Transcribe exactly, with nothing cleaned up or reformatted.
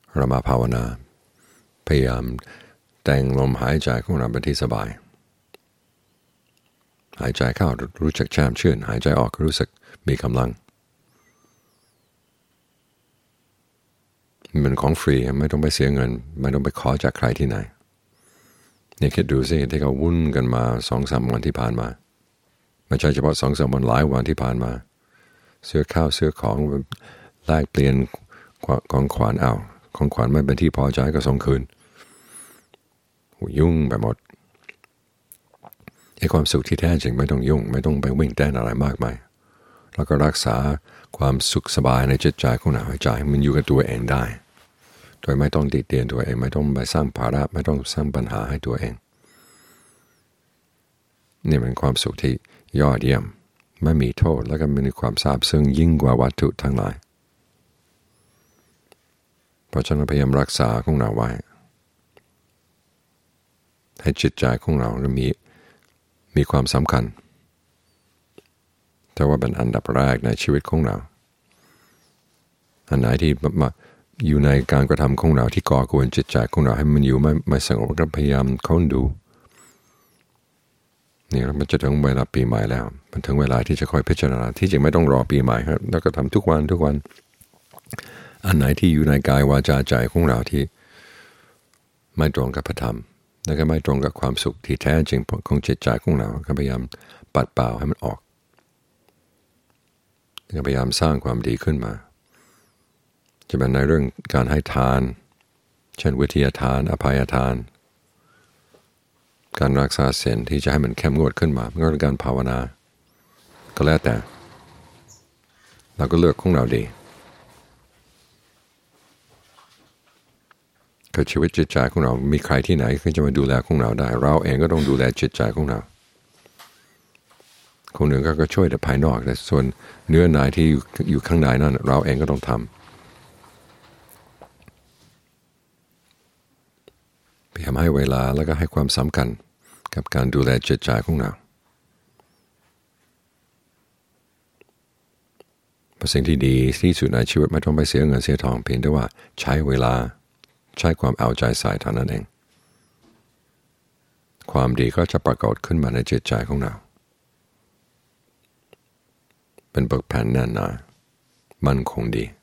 เรามาภาวนาพยายามแต่งลมหายใจของเราเป็นที่สบายหายใจเข้ารู้จักแช่มชื่นหายใจออกรู้สึกมีกำลังมันของฟรีไม่ต้องไปเสียเงินไม่ต้องไปขอจากใครที่ไหนนี่คิดดูสิที่เขาวุ่นกันมาสองสามวันที่ผ่านมาไม่ใช่เฉพาะสองสามวันหลายวันที่ผ่านมาซื้อข้าวซื้อของแลกเปลี่ยนของขวัญเอาของขวัญไม่เป็นที่พอใจก็ส่งคืนยุ่งไปหมดไอ้ความสุขที่แท้จริงไม่ต้องยุ่งไม่ต้องไปวิ่งเต้นอะไรมากมายแล้วก็รักษาความสุขสบายในจิตใจของเราให้ใจมันอยู่กับตัวเองได้โดยไม่ต้องติดเตียนตัวเองไม่ต้องไปสร้างภาระไม่ต้องสร้างปัญหาให้ตัวเองนี่เป็นความสุขที่ยอดเยี่ยมไม่มีโทษแล้วก็มีความซาบซึ้งยิ่งกว่าวัตถุทั้งหลายเพราะฉะนั้นพยายามรักษาของเราไว้ให้จิตใจของเรามีมีความสำคัญแต่ว่าเป็นอันดับแรกในชีวิตของเราอันไหนที่มาอยู่ในการกระทำของเราที่ก่อกวนจิตใจของเราให้มันอยู่ไม่ไม่สงบก็พยายามค้นดูนี่มันจะถึงเวลาปีใหม่แล้วมันถึงเวลาที่จะคอยพิจารณาที่จริงไม่ต้องรอปีใหม่ครับแล้วก็ทำทุกวันทุกวันอันไหนที่อยู่ในกายวาจาใจของเราที่ไม่ตรงกับพระธรรมและก็ไม่ตรงกับความสุขที่แท้จริงของจิตใจของเราก็พยายามปัดเป่าให้มันออกก็พยายามสร้างความดีขึ้นมาจะเป็นในเรื่องการให้ทานเช่นวิทยาทานอภัยทานการรักษาศีลที่จะให้มันเข้มงวดขึ้นมาก็เป็นการภาวนาก็แล้วแต่เราก็เลือกของเราดีคือชีวิตจิตใจของเรามีใครที่ไหนที่จะมาดูแลของเราได้เราเองก็ต้องดูแลจิตใจของเราคนหนึ่งก็ช่วยแต่ภายนอกแต่ส่วนเนื้อในที่อยู่ข้างในนั่นเราเองก็ต้องทำพยายามให้เวลาแล้วก็ให้ความสำคัญกับการดูแลจิตใจของเราเพราะสิ่งที่ดีที่สุดในชีวิตไม่ต้องไปเสียเงินเสียทองเพียงแต่ว่าใช้เวลาใช้ความเอาใจใส่เท่านั้นเองความดีก็จะปรากฏขึ้นมาในจิตใจของเราเป็นปึกแผ่นแน่นหนามั่นคงดี